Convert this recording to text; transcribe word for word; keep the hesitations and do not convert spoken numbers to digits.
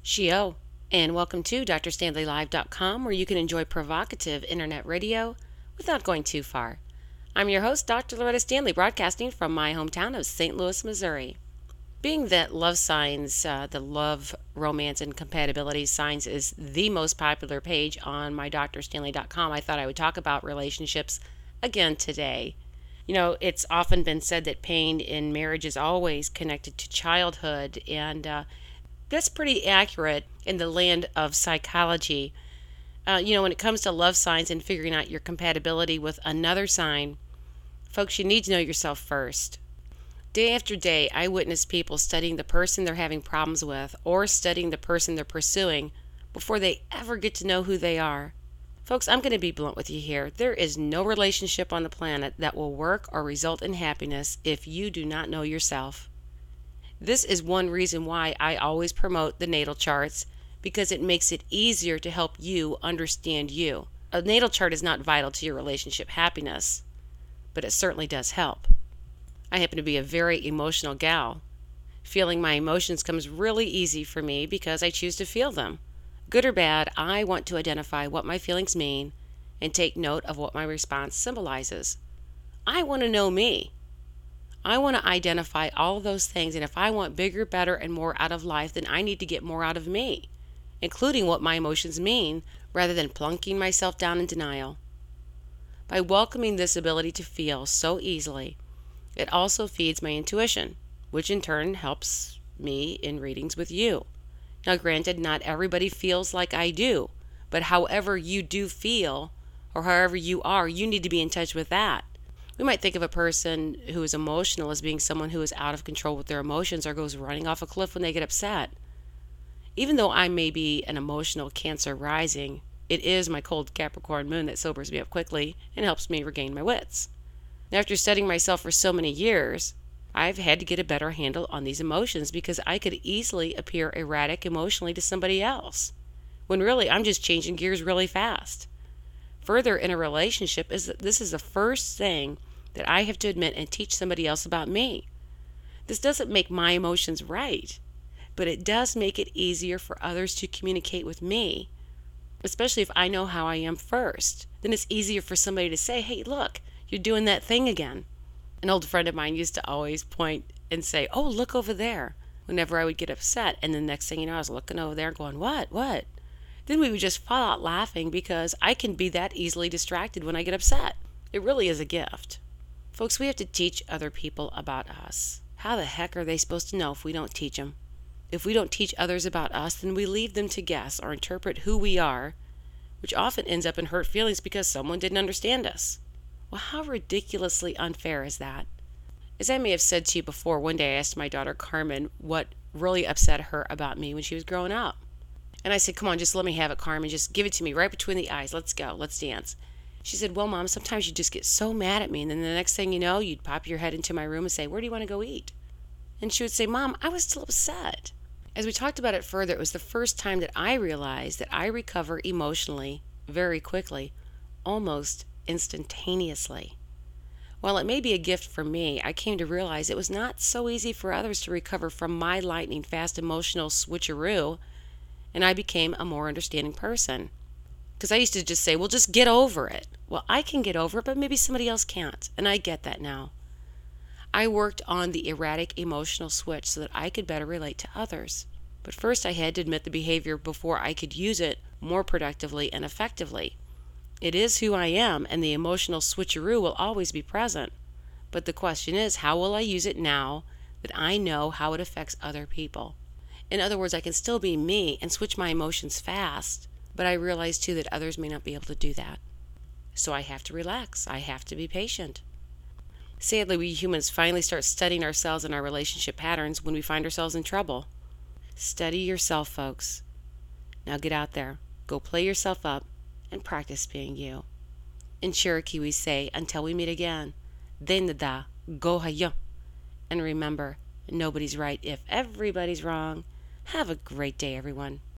Shio, and welcome to D R Stanley Live dot com, where you can enjoy provocative internet radio without going too far. I'm your host, Doctor Loretta Stanley, broadcasting from my hometown of Saint Louis, Missouri. Being that love signs, uh, the love, romance, and compatibility signs is the most popular page on my D R Stanley dot com, I thought I would talk about relationships again today. You know, it's often been said that pain in marriage is always connected to childhood, and uh, that's pretty accurate in the land of psychology. Uh, you know, when it comes to love signs and figuring out your compatibility with another sign, folks, you need to know yourself first. Day after day, I witness people studying the person they're having problems with or studying the person they're pursuing before they ever get to know who they are. Folks, I'm going to be blunt with you here. There is no relationship on the planet that will work or result in happiness if you do not know yourself. This is one reason why I always promote the natal charts, because it makes it easier to help you understand you. A natal chart is not vital to your relationship happiness, but it certainly does help. I happen to be a very emotional gal. Feeling my emotions comes really easy for me because I choose to feel them. Good or bad, I want to identify what my feelings mean and take note of what my response symbolizes. I want to know me. I want to identify all of those things, and if I want bigger, better, and more out of life, then I need to get more out of me, including what my emotions mean, rather than plunking myself down in denial. By welcoming this ability to feel so easily, it also feeds my intuition, which in turn helps me in readings with you. Now, granted, not everybody feels like I do, but however you do feel, or however you are, you need to be in touch with that. We might think of a person who is emotional as being someone who is out of control with their emotions or goes running off a cliff when they get upset. Even though I may be an emotional Cancer rising, it is my cold Capricorn moon that sobers me up quickly and helps me regain my wits. After studying myself for so many years, I've had to get a better handle on these emotions because I could easily appear erratic emotionally to somebody else, when really I'm just changing gears really fast. Further, in a relationship, is that this is the first thing that I have to admit and teach somebody else about me. This doesn't make my emotions right, but it does make it easier for others to communicate with me, especially if I know how I am first. Then it's easier for somebody to say, hey, look, you're doing that thing again. An old friend of mine used to always point and say, oh, look over there, whenever I would get upset. And the next thing you know, I was looking over there going, what, what? Then we would just fall out laughing because I can be that easily distracted when I get upset. It really is a gift. Folks, we have to teach other people about us. How the heck are they supposed to know if we don't teach them? If we don't teach others about us, then we leave them to guess or interpret who we are, which often ends up in hurt feelings because someone didn't understand us. Well, how ridiculously unfair is that? As I may have said to you before, one day I asked my daughter Carmen what really upset her about me when she was growing up. And I said, come on, just let me have it, Carmen. Just give it to me right between the eyes. Let's go. Let's dance. She said, well, Mom, sometimes you just get so mad at me. And then the next thing you know, you'd pop your head into my room and say, where do you want to go eat? And she would say, Mom, I was still upset. As we talked about it further, it was the first time that I realized that I recover emotionally very quickly, almost instantaneously. While it may be a gift for me, I came to realize it was not so easy for others to recover from my lightning fast emotional switcheroo, and I became a more understanding person. Because I used to just say, well, just get over it. Well, I can get over it, but maybe somebody else can't, and I get that now. I worked on the erratic emotional switch so that I could better relate to others. But first I had to admit the behavior before I could use it more productively and effectively. It is who I am, and the emotional switcheroo will always be present. But the question is, how will I use it now that I know how it affects other people? In other words, I can still be me and switch my emotions fast, but I realize too that others may not be able to do that. So I have to relax. I have to be patient. Sadly, we humans finally start studying ourselves and our relationship patterns when we find ourselves in trouble. Study yourself, folks. Now get out there, go play yourself up, and practice being you. In Cherokee we say, until we meet again, Denada go hayo. And remember, nobody's right if everybody's wrong. Have a great day, everyone.